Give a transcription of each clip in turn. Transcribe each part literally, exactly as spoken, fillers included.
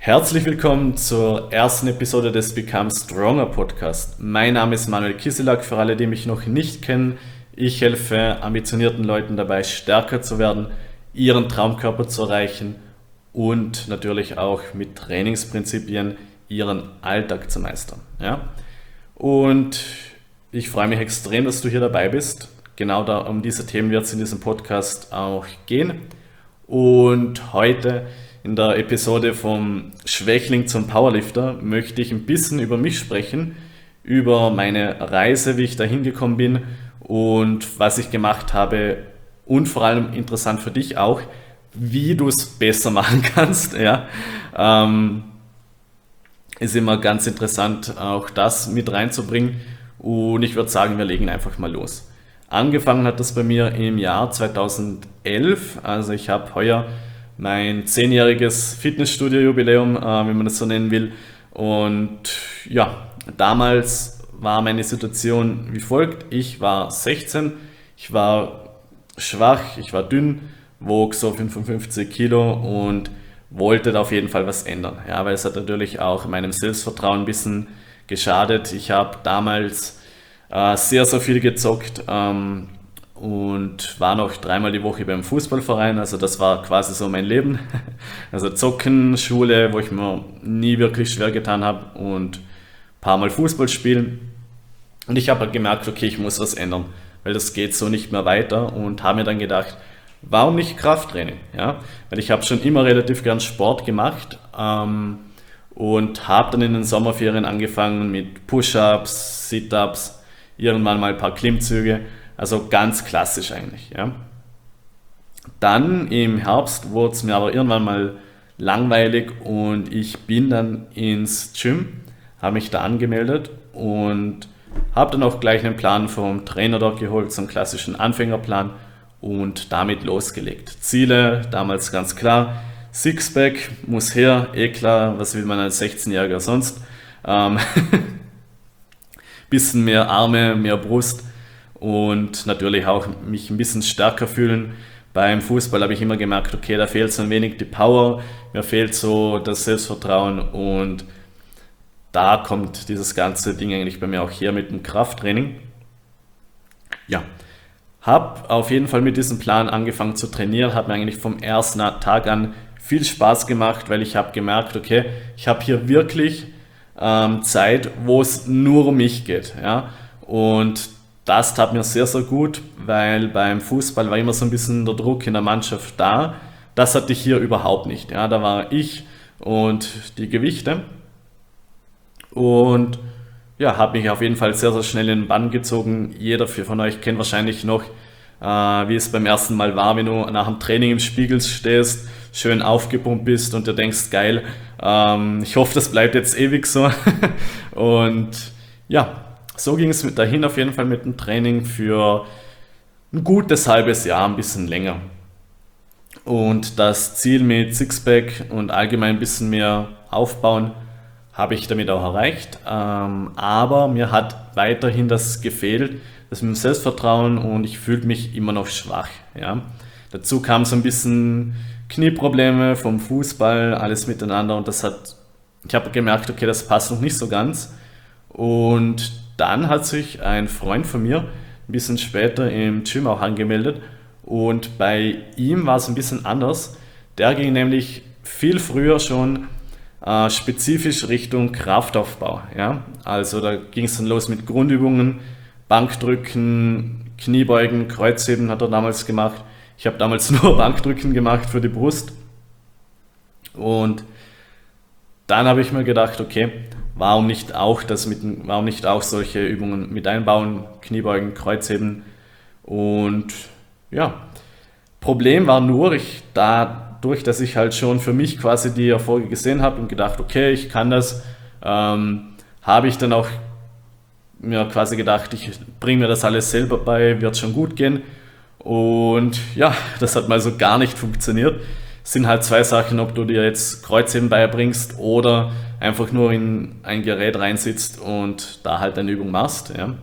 Herzlich willkommen zur ersten Episode des Become Stronger Podcast. Mein Name ist Manuel Kiselak, für alle, die mich noch nicht kennen. Ich helfe ambitionierten Leuten dabei, stärker zu werden, ihren Traumkörper zu erreichen und natürlich auch mit Trainingsprinzipien ihren Alltag zu meistern. Ja? Und ich freue mich extrem, dass du hier dabei bist. Genau da, um diese Themen wird es in diesem Podcast auch gehen. Und heute in der Episode vom Schwächling zum Powerlifter möchte ich ein bisschen über mich sprechen, über meine Reise, wie ich da hingekommen bin und was ich gemacht habe und vor allem interessant für dich auch, wie du es besser machen kannst. Ja. Ähm, ist immer ganz interessant, auch das mit reinzubringen, und ich würde sagen, wir legen einfach mal los. Angefangen hat das bei mir im Jahr zweitausendelf, also ich habe heuer mein zehnjähriges Fitnessstudio-Jubiläum, äh, wenn man das so nennen will. Und ja, damals war meine Situation wie folgt. Ich war sechzehn, ich war schwach, ich war dünn, wog so fünfundfünfzig Kilo und wollte da auf jeden Fall was ändern. Ja, weil es hat natürlich auch meinem Selbstvertrauen ein bisschen geschadet. Ich habe damals äh, sehr, sehr viel gezockt. Ähm, und war noch dreimal die Woche beim Fußballverein, also das war quasi so mein Leben. Also Zocken, Schule, wo ich mir nie wirklich schwer getan habe, und ein paar Mal Fußball spielen. Und ich habe halt gemerkt, okay, ich muss was ändern, weil das geht so nicht mehr weiter, und habe mir dann gedacht, warum nicht Krafttraining? Ja? Weil ich habe schon immer relativ gern Sport gemacht ähm, und habe dann in den Sommerferien angefangen mit Push-Ups, Sit-Ups, irgendwann mal ein paar Klimmzüge. Also ganz klassisch eigentlich. Ja. Dann im Herbst wurde es mir aber irgendwann mal langweilig und ich bin dann ins Gym, habe mich da angemeldet und habe dann auch gleich einen Plan vom Trainer dort geholt, so einen klassischen Anfängerplan, und damit losgelegt. Ziele damals ganz klar: Sixpack muss her, eh klar, was will man als sechzehnjähriger sonst? Ähm, bisschen mehr Arme, mehr Brust. Und natürlich auch mich ein bisschen stärker fühlen. Beim Fußball habe ich immer gemerkt, okay, da fehlt so ein wenig die Power, mir fehlt so das Selbstvertrauen, und da kommt dieses ganze Ding eigentlich bei mir auch her mit dem Krafttraining. Ja, habe auf jeden Fall mit diesem Plan angefangen zu trainieren, hat mir eigentlich vom ersten Tag an viel Spaß gemacht, weil ich habe gemerkt, okay, ich habe hier wirklich ähm, Zeit, wo es nur um mich geht. Ja? Und das tat mir sehr, sehr gut, weil beim Fußball war immer so ein bisschen der Druck in der Mannschaft da. Das hatte ich hier überhaupt nicht. Ja, da war ich und die Gewichte, und ja, habe mich auf jeden Fall sehr, sehr schnell in den Bann gezogen. Jeder von euch kennt wahrscheinlich noch, äh, wie es beim ersten Mal war, wenn du nach dem Training im Spiegel stehst, schön aufgepumpt bist und dir denkst, geil, ähm, ich hoffe, das bleibt jetzt ewig so. Und ja, so ging es dahin auf jeden Fall mit dem Training für ein gutes halbes Jahr, ein bisschen länger. Und das Ziel mit Sixpack und allgemein ein bisschen mehr aufbauen habe ich damit auch erreicht. Aber mir hat weiterhin das gefehlt, das mit dem Selbstvertrauen, und ich fühlte mich immer noch schwach. Ja. Dazu kam so ein bisschen Knieprobleme vom Fußball, alles miteinander, und das hat, ich habe gemerkt, okay, das passt noch nicht so ganz. Und dann hat sich ein Freund von mir ein bisschen später im Gym auch angemeldet, und bei ihm war es ein bisschen anders. Der ging nämlich viel früher schon äh, spezifisch Richtung Kraftaufbau. Ja? Also da ging es dann los mit Grundübungen, Bankdrücken, Kniebeugen, Kreuzheben hat er damals gemacht. Ich habe damals nur Bankdrücken gemacht für die Brust. Und dann habe ich mir gedacht, okay, warum nicht auch das mit, warum nicht auch solche Übungen mit einbauen, Kniebeugen, Kreuzheben. Und ja, Problem war nur, ich dadurch, dass ich halt schon für mich quasi die Erfolge gesehen habe und gedacht, okay, ich kann das, ähm, habe ich dann auch mir quasi gedacht, ich bringe mir das alles selber bei, wird schon gut gehen. Und ja, das hat mal so gar nicht funktioniert. Es sind halt zwei Sachen, ob du dir jetzt Kreuzheben beibringst oder einfach nur in ein Gerät reinsitzt und da halt eine Übung machst. Ja.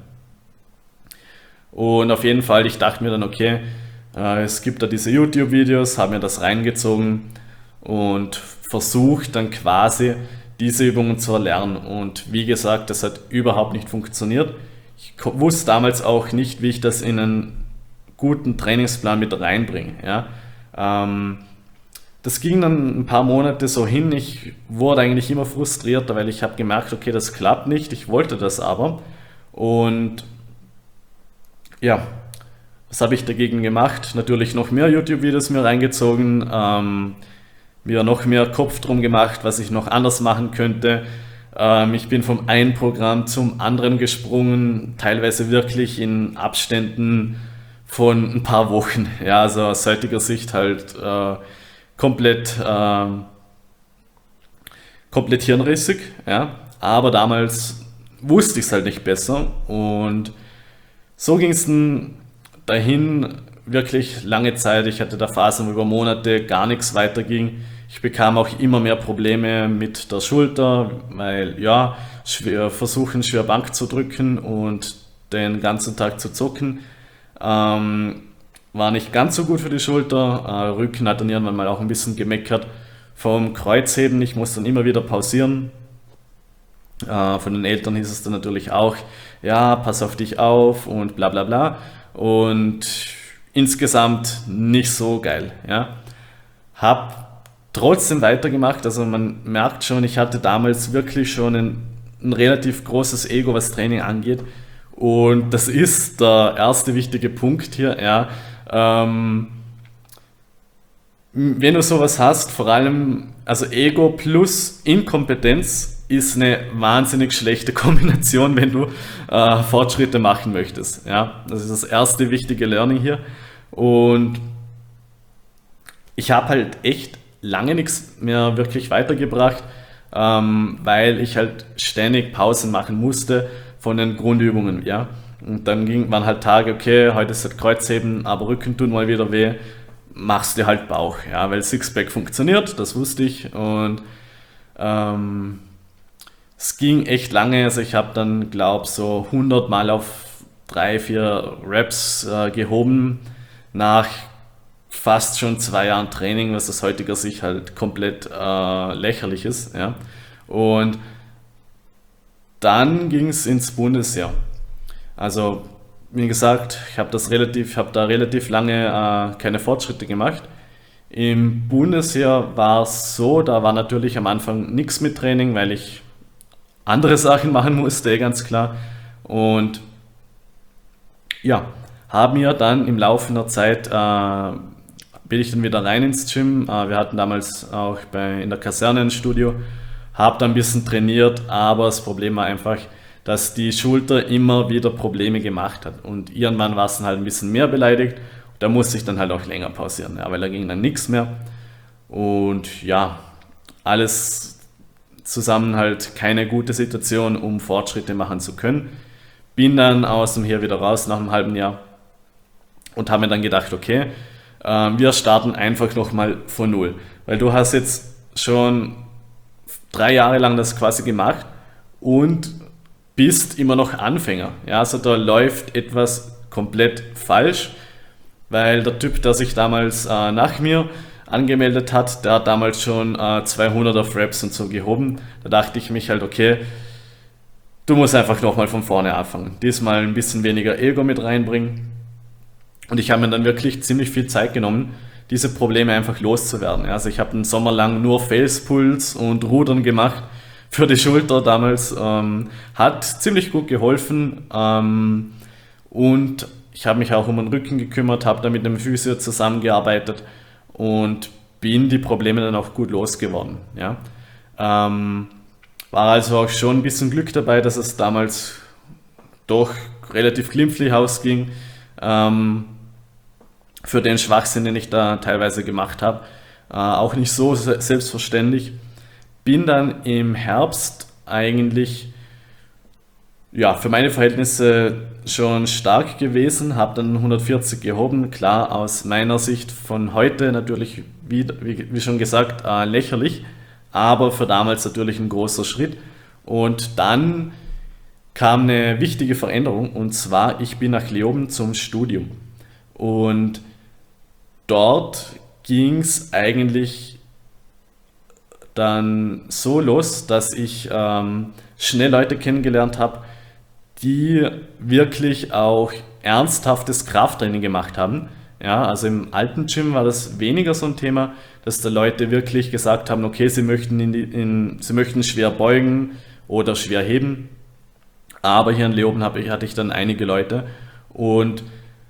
Und auf jeden Fall, ich dachte mir dann, okay, äh, es gibt da diese YouTube-Videos, habe mir das reingezogen und versucht dann quasi diese Übungen zu erlernen. Und wie gesagt, das hat überhaupt nicht funktioniert. Ich wusste damals auch nicht, wie ich das in einen guten Trainingsplan mit reinbringe. Ja. Ähm, das ging dann ein paar Monate so hin. Ich wurde eigentlich immer frustrierter, weil ich habe gemerkt, okay, das klappt nicht. Ich wollte das aber. Und ja, was habe ich dagegen gemacht? Natürlich noch mehr YouTube-Videos mir reingezogen, ähm, mir noch mehr Kopf drum gemacht, was ich noch anders machen könnte. Ähm, ich bin vom einen Programm zum anderen gesprungen, teilweise wirklich in Abständen von ein paar Wochen. Ja, also aus heutiger Sicht halt äh, komplett, äh, komplett hirnrissig. Ja. Aber damals wusste ich es halt nicht besser und so ging es dann dahin wirklich lange Zeit. Ich hatte da Phasen, wo über Monate gar nichts weiterging. Ich bekam auch immer mehr Probleme mit der Schulter, weil ja, schwer, versuchen schwer Bank zu drücken und den ganzen Tag zu zocken, ähm, war nicht ganz so gut für die Schulter. Äh, Rücken hat dann irgendwann mal auch ein bisschen gemeckert vom Kreuzheben. Ich muss dann immer wieder pausieren. Äh, von den Eltern hieß es dann natürlich auch, ja, pass auf dich auf und bla bla bla. Und insgesamt nicht so geil. Ja. Hab trotzdem weitergemacht, also man merkt schon, ich hatte damals wirklich schon ein, ein relativ großes Ego, was Training angeht. Und das ist der erste wichtige Punkt hier. Ja. Ähm, wenn du sowas hast, vor allem, also Ego plus Inkompetenz ist eine wahnsinnig schlechte Kombination, wenn du äh, Fortschritte machen möchtest. Ja, das ist das erste wichtige Learning hier. Und ich habe halt echt lange nichts mehr wirklich weitergebracht, ähm, weil ich halt ständig Pausen machen musste von den Grundübungen. Ja, und dann ging, waren halt Tage, okay, heute ist halt Kreuzheben, aber Rücken tun mal wieder weh, machst du halt Bauch. Ja, weil Sixpack funktioniert, das wusste ich und ähm, es ging echt lange, also ich habe dann, glaube ich, so hundert Mal auf drei, vier Reps äh, gehoben, nach fast schon zwei Jahren Training, was aus heutiger Sicht halt komplett äh, lächerlich ist. Ja. Und dann ging es ins Bundesjahr. Also, wie gesagt, ich habe das relativ, habe da relativ lange äh, keine Fortschritte gemacht. Im Bundesjahr war es so, da war natürlich am Anfang nichts mit Training, weil ich andere Sachen machen musste, ganz klar. Und ja, haben wir dann im Laufe der Zeit, äh, bin ich dann wieder rein ins Gym. Äh, wir hatten damals auch bei, in der Kaserne ein Studio, habe dann ein bisschen trainiert, aber das Problem war einfach, dass die Schulter immer wieder Probleme gemacht hat. Und irgendwann war es dann halt ein bisschen mehr beleidigt. Da musste ich dann halt auch länger pausieren, ja, weil da ging dann nichts mehr. Und ja, alles zusammen halt keine gute Situation, um Fortschritte machen zu können. Bin dann aus dem Heer wieder raus nach einem halben Jahr und habe mir dann gedacht, okay, äh, wir starten einfach nochmal von Null. Weil du hast jetzt schon drei Jahre lang das quasi gemacht und bist immer noch Anfänger. Ja, also da läuft etwas komplett falsch, weil der Typ, der sich damals äh, nach mir angemeldet hat, der hat damals schon äh, zweihundert auf Reps und so gehoben. Da dachte ich mich halt, okay, du musst einfach nochmal von vorne anfangen. Diesmal ein bisschen weniger Ego mit reinbringen. Und ich habe mir dann wirklich ziemlich viel Zeit genommen, diese Probleme einfach loszuwerden. Also ich habe einen Sommer lang nur Facepulls und Rudern gemacht für die Schulter damals. Ähm, hat ziemlich gut geholfen. Ähm, und ich habe mich auch um den Rücken gekümmert, habe da mit einem Physio zusammengearbeitet und bin die Probleme dann auch gut losgeworden. Ja. Ähm, war also auch schon ein bisschen Glück dabei, dass es damals doch relativ glimpflich ausging, ähm, für den Schwachsinn, den ich da teilweise gemacht habe. Äh, auch nicht so selbstverständlich. Bin dann im Herbst eigentlich ja, für meine Verhältnisse schon stark gewesen, habe dann hundertvierzig gehoben, klar aus meiner Sicht von heute natürlich, wie, wie, wie schon gesagt, äh, lächerlich, aber für damals natürlich ein großer Schritt. Und dann kam eine wichtige Veränderung und zwar, ich bin nach Leoben zum Studium und dort ging es eigentlich dann so los, dass ich ähm, schnell Leute kennengelernt habe, die wirklich auch ernsthaftes Krafttraining gemacht haben. Ja, also im alten Gym war das weniger so ein Thema, dass da Leute wirklich gesagt haben, okay, sie möchten, in die, in, sie möchten schwer beugen oder schwer heben. Aber hier in Leoben habe ich, hatte ich dann einige Leute und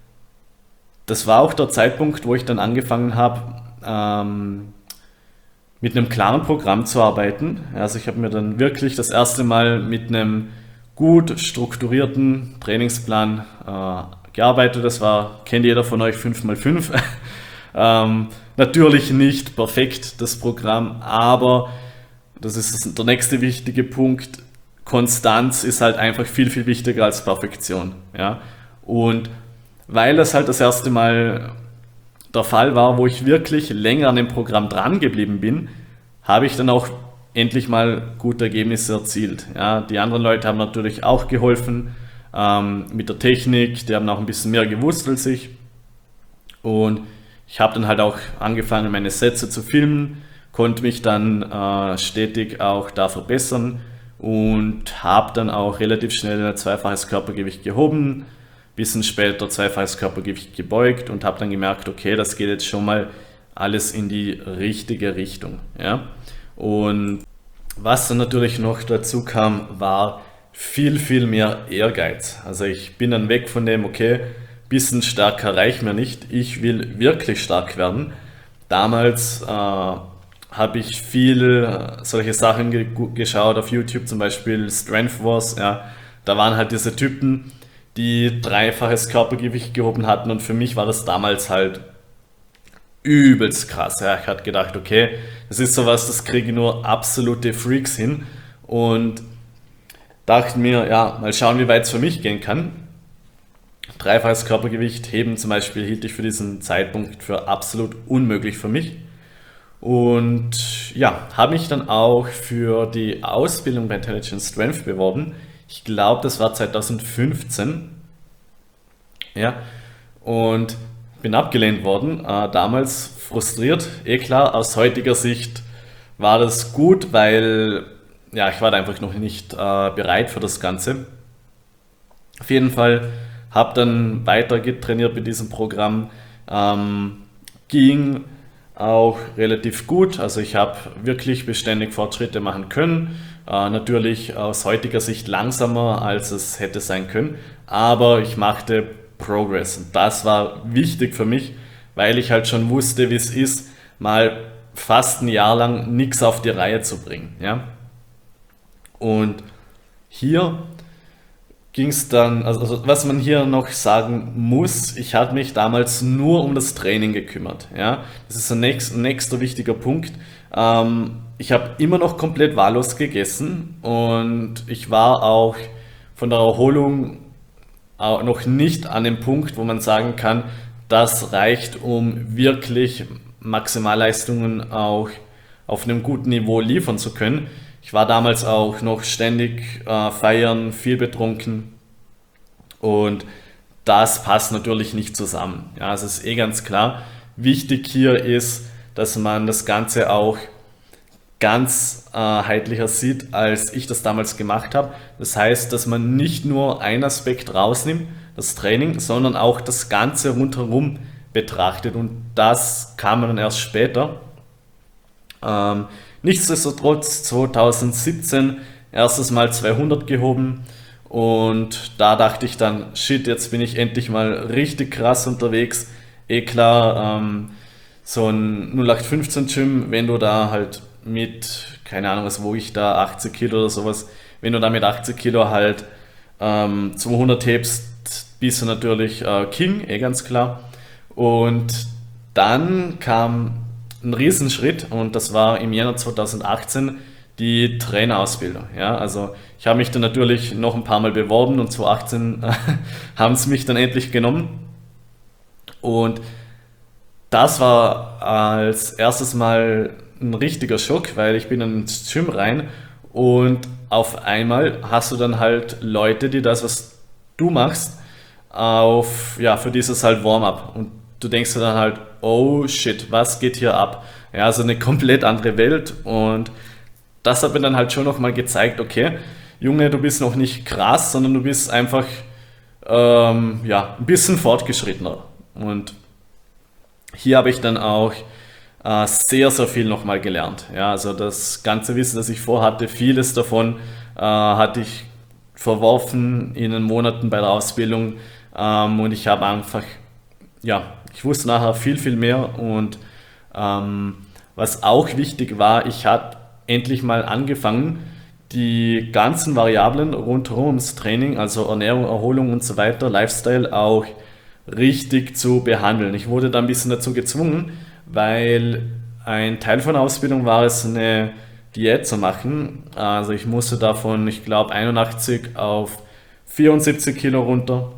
das war auch der Zeitpunkt, wo ich dann angefangen habe, ähm, mit einem klaren Programm zu arbeiten. Also ich habe mir dann wirklich das erste Mal mit einem gut strukturierten Trainingsplan äh, gearbeitet. Das war, kennt jeder von euch, fünf mal fünf. ähm, natürlich nicht perfekt, das Programm, aber das ist der nächste wichtige Punkt. Konstanz ist halt einfach viel, viel wichtiger als Perfektion. Ja? Und weil das halt das erste Mal der Fall war, wo ich wirklich länger an dem Programm dran geblieben bin, habe ich dann auch endlich mal gute Ergebnisse erzielt. Ja, die anderen Leute haben natürlich auch geholfen ähm, mit der Technik, die haben auch ein bisschen mehr gewusst als ich. Und ich habe dann halt auch angefangen, meine Sätze zu filmen, konnte mich dann äh, stetig auch da verbessern und habe dann auch relativ schnell ein zweifaches Körpergewicht gehoben, bisschen später zweifaches Körpergewicht gebeugt und habe dann gemerkt, okay, das geht jetzt schon mal alles in die richtige Richtung. Ja? Und was dann natürlich noch dazu kam, war viel, viel mehr Ehrgeiz. Also ich bin dann weg von dem, okay, bisschen stärker reicht mir nicht, ich will wirklich stark werden. Damals äh, habe ich viel solche Sachen ge geschaut auf YouTube, zum Beispiel Strength Wars. Ja? Da waren halt diese Typen, die dreifaches Körpergewicht gehoben hatten und für mich war das damals halt übelst krass. Ja. Ich hatte gedacht, okay, das ist sowas, das kriege nur absolute Freaks hin und dachte mir, ja, mal schauen, wie weit es für mich gehen kann. Dreifaches Körpergewicht heben zum Beispiel hielt ich für diesen Zeitpunkt für absolut unmöglich für mich und ja, habe mich dann auch für die Ausbildung bei Intelligent Strength beworben. Ich glaube, das war zweitausendfünfzehn. Ja, und bin abgelehnt worden. Äh, damals frustriert, eh klar. Aus heutiger Sicht war das gut, weil ja, ich war da einfach noch nicht äh, bereit für das Ganze. Auf jeden Fall habe dann weiter getrainiert mit diesem Programm. Ähm, ging auch relativ gut. Also ich habe wirklich beständig Fortschritte machen können. Äh, natürlich aus heutiger Sicht langsamer, als es hätte sein können, aber ich machte Progress und das war wichtig für mich, weil ich halt schon wusste, wie es ist, mal fast ein Jahr lang nichts auf die Reihe zu bringen. Ja? Und hier ging es dann, also, also was man hier noch sagen muss, ich habe mich damals nur um das Training gekümmert. Ja? Das ist ein nächst, nächster wichtiger Punkt. Ähm, ich habe immer noch komplett wahllos gegessen und ich war auch von der Erholung auch noch nicht an dem Punkt, wo man sagen kann, das reicht, um wirklich Maximalleistungen auch auf einem guten Niveau liefern zu können. Ich war damals auch noch ständig äh, feiern, viel betrunken und das passt natürlich nicht zusammen. Ja, es ist eh ganz klar. Wichtig hier ist, dass man das Ganze auch ganzheitlicher sieht, als ich das damals gemacht habe. Das heißt, dass man nicht nur einen Aspekt rausnimmt, das Training, sondern auch das Ganze rundherum betrachtet und das kam dann erst später. Ähm, nichtsdestotrotz zweitausendsiebzehn erstes Mal zweihundert gehoben und da dachte ich dann, shit, jetzt bin ich endlich mal richtig krass unterwegs. Eh klar, ähm, so ein null acht fünfzehn Gym, wenn du da halt mit, keine Ahnung was, wo ich da, achtzig Kilo oder sowas, wenn du da mit achtzig Kilo halt ähm, zweihundert hebst, bist du natürlich äh, King, eh ganz klar. Und dann kam ein Riesenschritt und das war im Jänner zweitausendachtzehn die Trainerausbildung. Ja, also ich habe mich dann natürlich noch ein paar Mal beworben und zweitausendachtzehn äh, haben sie mich dann endlich genommen. Und das war als erstes Mal ein richtiger Schock, weil ich bin dann ins Gym rein und auf einmal hast du dann halt Leute, die das, was du machst, auf, ja, für dieses halt Warm-up. Und du denkst dir dann halt, oh shit, was geht hier ab? Ja, also eine komplett andere Welt und das hat mir dann halt schon nochmal gezeigt, okay, Junge, du bist noch nicht krass, sondern du bist einfach ähm, ja, ein bisschen fortgeschrittener. Und hier habe ich dann auch äh, sehr, sehr viel nochmal gelernt. Ja, also das ganze Wissen, das ich vorhatte, vieles davon äh, hatte ich verworfen in den Monaten bei der Ausbildung ähm, und ich habe einfach, ja, ich wusste nachher viel, viel mehr und ähm, was auch wichtig war, ich habe endlich mal angefangen, die ganzen Variablen rundherum ums Training, also Ernährung, Erholung und so weiter, Lifestyle auch richtig zu behandeln. Ich wurde da ein bisschen dazu gezwungen, weil ein Teil von der Ausbildung war es, eine Diät zu machen. Also ich musste davon, ich glaube, einundachtzig auf vierundsiebzig Kilo runter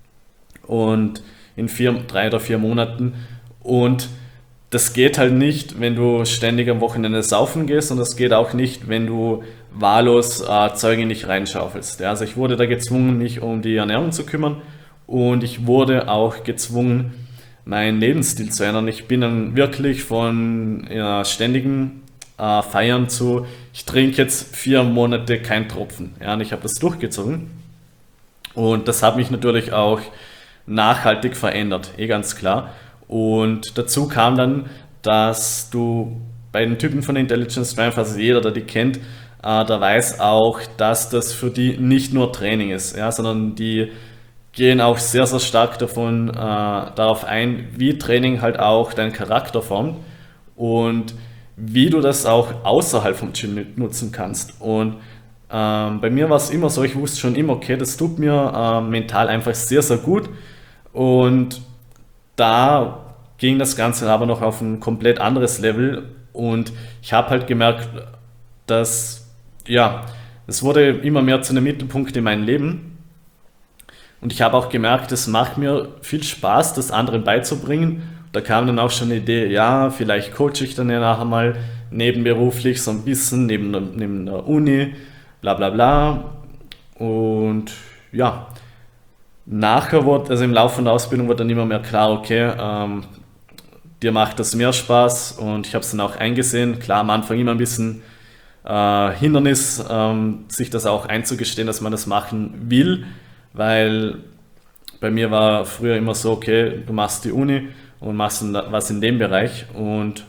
und in vier, drei oder vier Monaten. Und das geht halt nicht, wenn du ständig am Wochenende saufen gehst und das geht auch nicht, wenn du wahllos äh, Zeug in dich reinschaufelst. Ja, also ich wurde da gezwungen, mich um die Ernährung zu kümmern und ich wurde auch gezwungen, meinen Lebensstil zu ändern. Ich bin dann wirklich von ja, ständigen äh, Feiern zu, ich trinke jetzt vier Monate kein Tropfen. Ja, und ich habe das durchgezogen und das hat mich natürlich auch nachhaltig verändert, eh ganz klar. Und dazu kam dann, dass du bei den Typen von Intelligent Strength, also jeder, der die kennt, äh, der weiß auch, dass das für die nicht nur Training ist, ja, sondern die gehen auch sehr, sehr stark davon äh, darauf ein, wie Training halt auch deinen Charakter formt und wie du das auch außerhalb vom Gym nutzen kannst. Und ähm, bei mir war es immer so, ich wusste schon immer, okay, das tut mir äh, mental einfach sehr, sehr gut und da ging das Ganze aber noch auf ein komplett anderes Level und ich habe halt gemerkt, dass, ja, es wurde immer mehr zu einem Mittelpunkt in meinem Leben und ich habe auch gemerkt, es macht mir viel Spaß, das anderen beizubringen. Da kam dann auch schon eine Idee, ja, vielleicht coache ich dann ja nachher mal nebenberuflich so ein bisschen, neben der, neben der Uni, bla bla bla und ja, nachher wurde, also im Laufe der Ausbildung wurde dann immer mehr klar, okay, ähm, dir macht das mehr Spaß und ich habe es dann auch eingesehen. Klar, am Anfang immer ein bisschen äh, Hindernis, ähm, sich das auch einzugestehen, dass man das machen will, weil bei mir war früher immer so, okay, du machst die Uni und machst was in dem Bereich und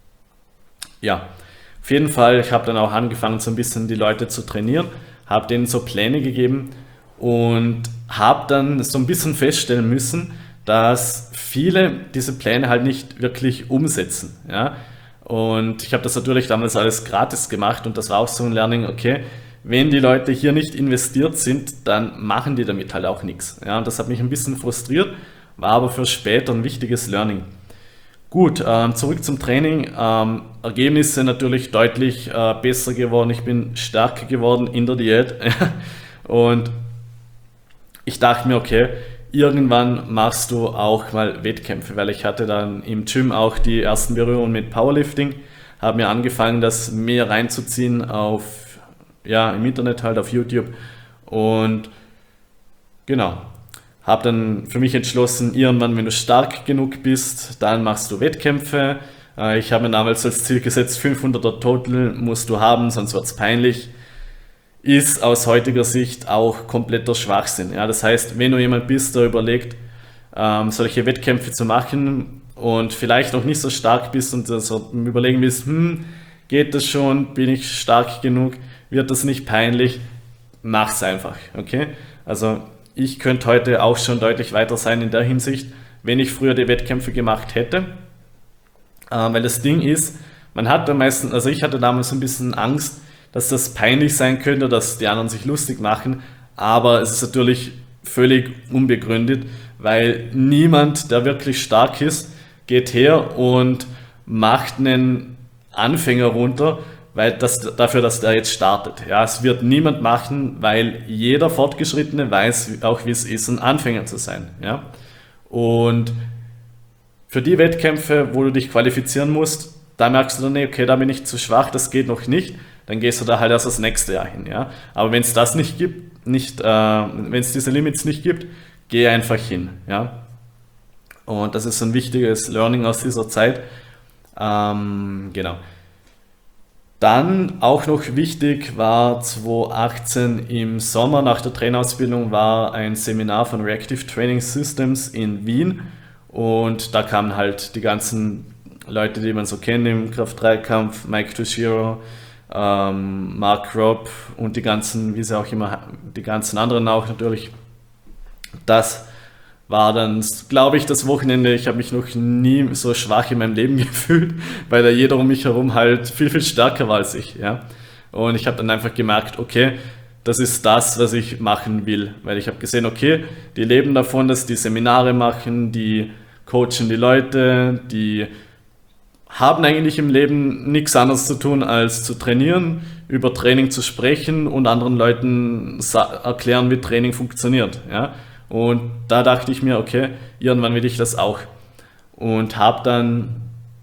ja, auf jeden Fall, ich habe dann auch angefangen, so ein bisschen die Leute zu trainieren, habe denen so Pläne gegeben und habe dann so ein bisschen feststellen müssen, dass viele diese Pläne halt nicht wirklich umsetzen. Ja? Und ich habe das natürlich damals alles gratis gemacht und das war auch so ein Learning, okay, wenn die Leute hier nicht investiert sind, dann machen die damit halt auch nichts. Ja? Und das hat mich ein bisschen frustriert, war aber für später ein wichtiges Learning. Gut, ähm, zurück zum Training. Ähm, Ergebnisse natürlich deutlich äh, besser geworden. Ich bin stärker geworden in der Diät. Und ich dachte mir, okay, irgendwann machst du auch mal Wettkämpfe, weil ich hatte dann im Gym auch die ersten Berührungen mit Powerlifting, habe mir angefangen, das mehr reinzuziehen auf, ja, im Internet halt, auf YouTube und genau, habe dann für mich entschlossen, irgendwann, wenn du stark genug bist, dann machst du Wettkämpfe. Ich habe mir damals als Ziel gesetzt, fünfhunderter Total musst du haben, sonst wird es peinlich. Ist aus heutiger Sicht auch kompletter Schwachsinn. Ja, das heißt, wenn du jemand bist, der überlegt, ähm, solche Wettkämpfe zu machen und vielleicht noch nicht so stark bist und so überlegen bist, hm, geht das schon, bin ich stark genug, wird das nicht peinlich, mach's einfach, okay? Also ich könnte heute auch schon deutlich weiter sein in der Hinsicht, wenn ich früher die Wettkämpfe gemacht hätte, ähm, weil das Ding ist, man hat am meisten, also ich hatte damals ein bisschen Angst, dass das peinlich sein könnte, dass die anderen sich lustig machen, aber es ist natürlich völlig unbegründet, weil niemand, der wirklich stark ist, geht her und macht einen Anfänger runter, weil das, dafür, dass der jetzt startet. Ja, es wird niemand machen, weil jeder Fortgeschrittene weiß auch, wie es ist, ein Anfänger zu sein. Ja? Und für die Wettkämpfe, wo du dich qualifizieren musst, da merkst du dann, okay, da bin ich zu schwach, das geht noch nicht, dann gehst du da halt erst das nächste Jahr hin. Ja? Aber wenn es das nicht gibt, nicht, äh, wenn es diese Limits nicht gibt, geh einfach hin. Ja? Und das ist ein wichtiges Learning aus dieser Zeit. Ähm, genau. Dann auch noch wichtig war zweitausendachtzehn im Sommer nach der Trainerausbildung war ein Seminar von Reactive Training Systems in Wien und da kamen halt die ganzen Leute, die man so kennt im Kraft-Dreikampf, Mike Toshiro, ähm, Mark Robb und die ganzen, wie sie auch immer, die ganzen anderen auch natürlich. Das war dann, glaube ich, das Wochenende. Ich habe mich noch nie so schwach in meinem Leben gefühlt, weil da jeder um mich herum halt viel, viel stärker war als ich. Ja? Und ich habe dann einfach gemerkt, okay, das ist das, was ich machen will. Weil ich habe gesehen, okay, die leben davon, dass die Seminare machen, die coachen die Leute, die haben eigentlich im Leben nichts anderes zu tun, als zu trainieren, über Training zu sprechen und anderen Leuten erklären, wie Training funktioniert. Ja? Und da dachte ich mir, okay, irgendwann will ich das auch. Und habe dann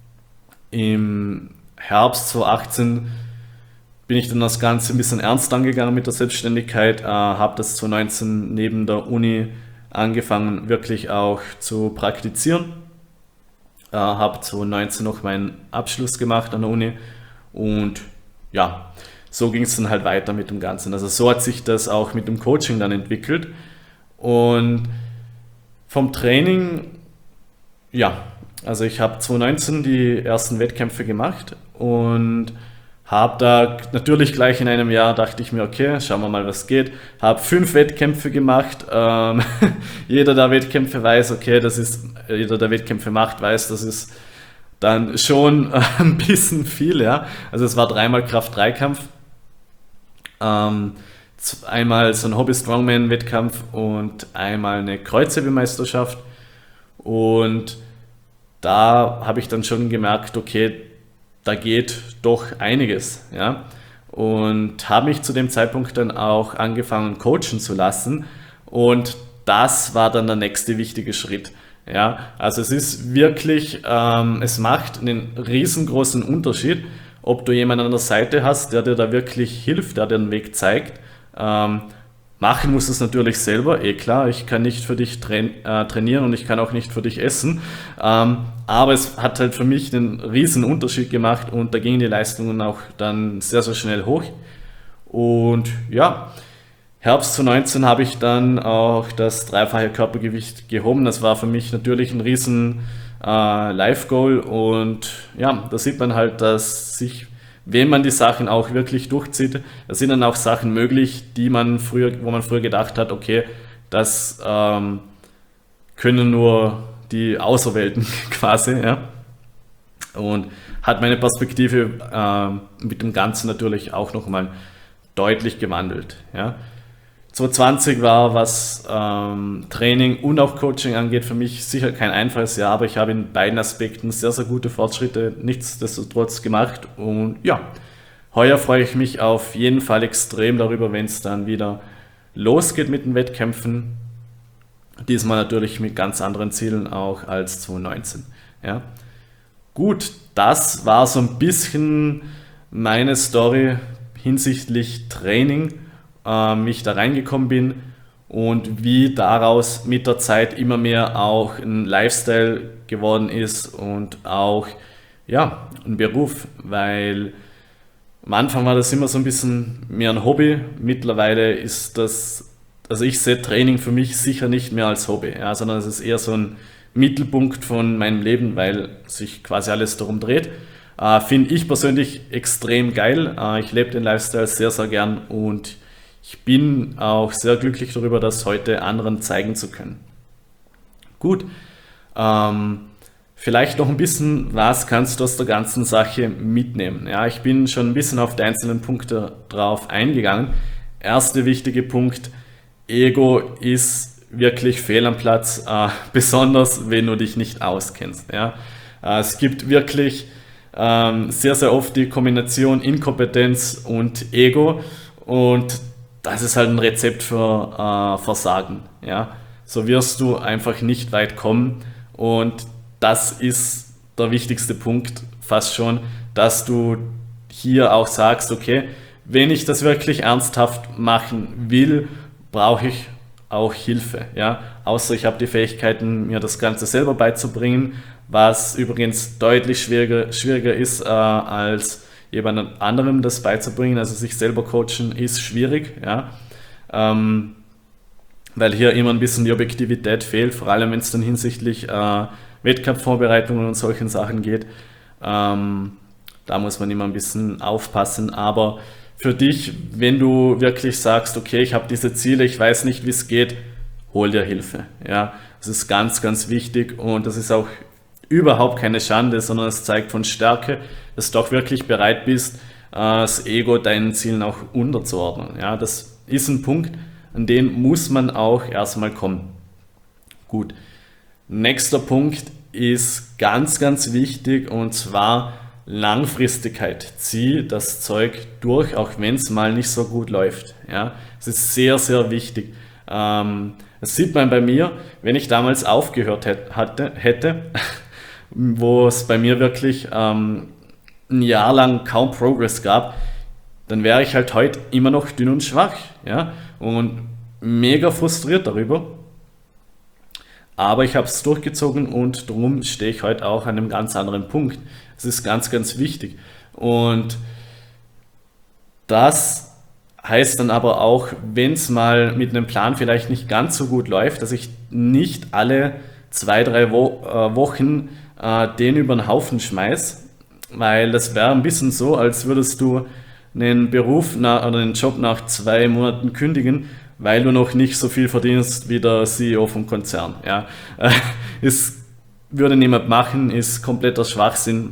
im Herbst zweitausendachtzehn bin ich dann das Ganze ein bisschen ernst angegangen mit der Selbstständigkeit, äh, habe das zweitausendneunzehn neben der Uni angefangen, wirklich auch zu praktizieren. Äh, habe zweitausendneunzehn noch meinen Abschluss gemacht an der Uni und ja, so ging es dann halt weiter mit dem Ganzen. Also so hat sich das auch mit dem Coaching dann entwickelt. Und vom Training, ja, also ich habe zweitausendneunzehn die ersten Wettkämpfe gemacht und habe da natürlich gleich in einem Jahr, dachte ich mir, okay, schauen wir mal, was geht. Habe fünf Wettkämpfe gemacht. Ähm, jeder, der Wettkämpfe weiß, okay, das ist, jeder, der Wettkämpfe macht, weiß, das ist dann schon ein bisschen viel, ja. Also es war dreimal Kraft-Dreikampf. Ähm, Einmal so ein Hobby-Strongman-Wettkampf und einmal eine Kreuzhebemeisterschaft. Und da habe ich dann schon gemerkt, okay, da geht doch einiges. Ja? Und habe mich zu dem Zeitpunkt dann auch angefangen, coachen zu lassen. Und das war dann der nächste wichtige Schritt. Ja? Also es ist wirklich, ähm, es macht einen riesengroßen Unterschied, ob du jemanden an der Seite hast, der dir da wirklich hilft, der dir den Weg zeigt. Ähm, machen musst du es natürlich selber, eh klar, ich kann nicht für dich train äh, trainieren und ich kann auch nicht für dich essen, ähm, aber es hat halt für mich einen riesen Unterschied gemacht und da gingen die Leistungen auch dann sehr, sehr schnell hoch. Und ja, Herbst zweitausendneunzehn habe ich dann auch das dreifache Körpergewicht gehoben, das war für mich natürlich ein riesen äh, Life-Goal und ja, da sieht man halt, dass sich wenn man die Sachen auch wirklich durchzieht, da sind dann auch Sachen möglich, die man früher, wo man früher gedacht hat, okay, das ähm, können nur die Auserwählten quasi, ja. Und hat meine Perspektive äh, mit dem Ganzen natürlich auch nochmal deutlich gewandelt, ja. zweitausendzwanzig war, was ähm, Training und auch Coaching angeht, für mich sicher kein einfaches Jahr, aber ich habe in beiden Aspekten sehr, sehr gute Fortschritte nichtsdestotrotz gemacht. Und ja, heuer freue ich mich auf jeden Fall extrem darüber, wenn es dann wieder losgeht mit den Wettkämpfen. Diesmal natürlich mit ganz anderen Zielen auch als zweitausendneunzehn. Ja. Gut, das war so ein bisschen meine Story hinsichtlich Training, wie ich da reingekommen bin und wie daraus mit der Zeit immer mehr auch ein Lifestyle geworden ist und auch ja, ein Beruf, weil am Anfang war das immer so ein bisschen mehr ein Hobby, mittlerweile ist das, also ich sehe Training für mich sicher nicht mehr als Hobby, ja, sondern es ist eher so ein Mittelpunkt von meinem Leben, weil sich quasi alles darum dreht. Äh, finde ich persönlich extrem geil, äh, ich lebe den Lifestyle sehr, sehr gern und ich bin auch sehr glücklich darüber, das heute anderen zeigen zu können. Gut, ähm, vielleicht noch ein bisschen, was kannst du aus der ganzen Sache mitnehmen? Ja, ich bin schon ein bisschen auf die einzelnen Punkte drauf eingegangen. Erster wichtige Punkt, Ego ist wirklich fehl am Platz, äh, besonders wenn du dich nicht auskennst. Ja? Äh, es gibt wirklich ähm, sehr, sehr oft die Kombination Inkompetenz und Ego und das ist halt ein Rezept für äh, Versagen. Ja? So wirst du einfach nicht weit kommen und das ist der wichtigste Punkt fast schon, dass du hier auch sagst, okay, wenn ich das wirklich ernsthaft machen will, brauche ich auch Hilfe. Ja? außer ich habe die Fähigkeiten, mir das Ganze selber beizubringen, was übrigens deutlich schwieriger, schwieriger ist, äh, als jemand anderem das beizubringen. Also sich selber coachen ist schwierig, ja. Ähm, weil hier immer ein bisschen die Objektivität fehlt, vor allem wenn es dann hinsichtlich äh, Wettkampfvorbereitungen und solchen Sachen geht. Ähm, da muss man immer ein bisschen aufpassen, aber für dich, wenn du wirklich sagst, okay, ich habe diese Ziele, ich weiß nicht, wie es geht, hol dir Hilfe. Ja, das ist ganz, ganz wichtig und das ist auch überhaupt keine Schande, sondern es zeigt von Stärke, dass du auch wirklich bereit bist, das Ego deinen Zielen auch unterzuordnen. Ja, das ist ein Punkt, an den muss man auch erstmal kommen. Gut, nächster Punkt ist ganz, ganz wichtig und zwar Langfristigkeit. Zieh das Zeug durch, auch wenn es mal nicht so gut läuft. Ja, es ist sehr, sehr wichtig. Ähm, das sieht man bei mir, wenn ich damals aufgehört hätte, hatte, hätte wo es bei mir wirklich ähm, ein Jahr lang kaum Progress gab, dann wäre ich halt heute immer noch dünn und schwach. Ja, und mega frustriert darüber. Aber ich habe es durchgezogen und darum stehe ich heute auch an einem ganz anderen Punkt. Das ist ganz, ganz wichtig. Und das heißt dann aber auch, wenn es mal mit einem Plan vielleicht nicht ganz so gut läuft, dass ich nicht alle zwei, drei Wo- äh, Wochen äh, den über den Haufen schmeiß, weil das wäre ein bisschen so, als würdest du einen Beruf na, oder einen Job nach zwei Monaten kündigen, weil du noch nicht so viel verdienst wie der C E O vom Konzern. Ja. Es würde niemand machen, ist kompletter Schwachsinn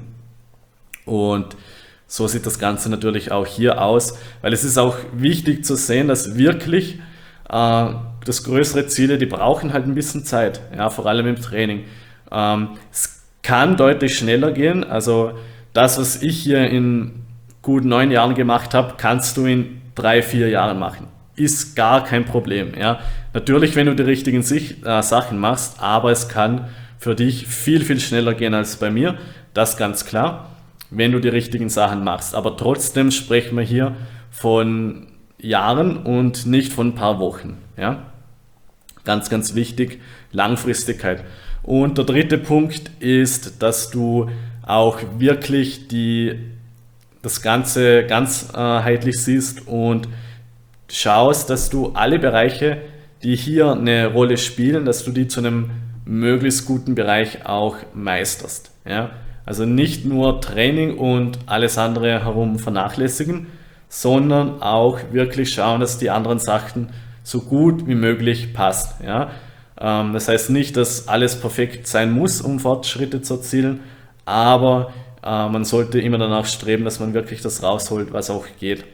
und so sieht das Ganze natürlich auch hier aus, weil es ist auch wichtig zu sehen, dass wirklich äh, das größere Ziele, die brauchen halt ein bisschen Zeit, ja, vor allem im Training. Ähm, es kann deutlich schneller gehen, also das, was ich hier in gut neun Jahren gemacht habe, kannst du in drei, vier Jahren machen. Ist gar kein Problem. Ja. Natürlich, wenn du die richtigen Sich äh, Sachen machst, aber es kann für dich viel, viel schneller gehen als bei mir. Das ganz klar, wenn du die richtigen Sachen machst. Aber trotzdem sprechen wir hier von Jahren und nicht von ein paar Wochen. Ja. Ganz, ganz wichtig, Langfristigkeit. Und der dritte Punkt ist, dass du auch wirklich die, das Ganze ganzheitlich siehst und schaust, dass du alle Bereiche, die hier eine Rolle spielen, dass du die zu einem möglichst guten Bereich auch meisterst. Ja? Also nicht nur Training und alles andere herum vernachlässigen, sondern auch wirklich schauen, dass die anderen Sachen so gut wie möglich passt. Ja? Ähm, das heißt nicht, dass alles perfekt sein muss, um Fortschritte zu erzielen, aber äh, man sollte immer danach streben, dass man wirklich das rausholt, was auch geht.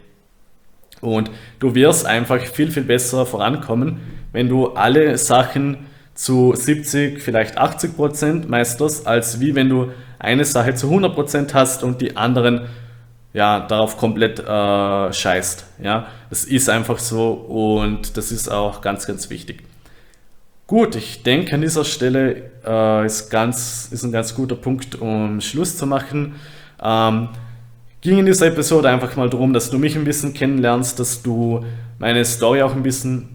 Und du wirst einfach viel, viel besser vorankommen, wenn du alle Sachen zu siebzig, vielleicht achtzig Prozent meisterst, als wie wenn du eine Sache zu hundert Prozent hast und die anderen ja, darauf komplett äh, scheißt. Ja? Das ist einfach so und das ist auch ganz, ganz wichtig. Gut, ich denke an dieser Stelle äh, ist, ganz, ist ein ganz guter Punkt, um Schluss zu machen. Ähm, ging in dieser Episode einfach mal darum, dass du mich ein bisschen kennenlernst, dass du meine Story auch ein bisschen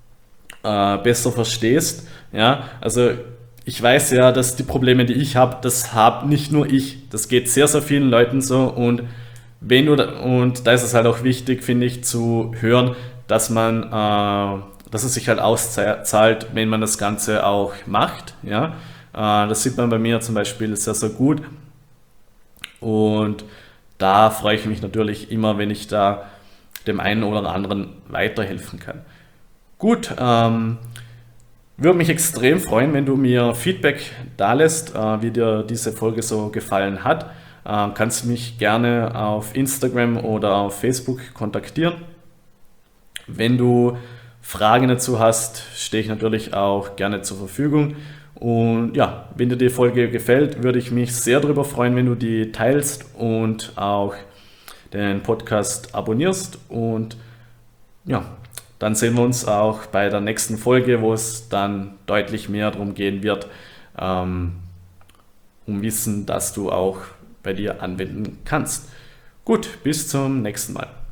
äh, besser verstehst. Ja, also ich weiß ja, dass die Probleme, die ich habe, das habe nicht nur ich. Das geht sehr, sehr vielen Leuten so und wenn du da, und da ist es halt auch wichtig, finde ich, zu hören, dass man, äh, dass es sich halt auszahlt, wenn man das Ganze auch macht. Ja, äh, das sieht man bei mir zum Beispiel sehr, sehr gut und da freue ich mich natürlich immer, wenn ich da dem einen oder anderen weiterhelfen kann. Gut, ähm, würde mich extrem freuen, wenn du mir Feedback dalässt, äh, wie dir diese Folge so gefallen hat. Äh, kannst mich gerne auf Instagram oder auf Facebook kontaktieren. Wenn du Fragen dazu hast, stehe ich natürlich auch gerne zur Verfügung. Und ja, wenn dir die Folge gefällt, würde ich mich sehr darüber freuen, wenn du die teilst und auch den Podcast abonnierst. Und ja, dann sehen wir uns auch bei der nächsten Folge, wo es dann deutlich mehr darum gehen wird, ähm, um Wissen, das du auch bei dir anwenden kannst. Gut, bis zum nächsten Mal.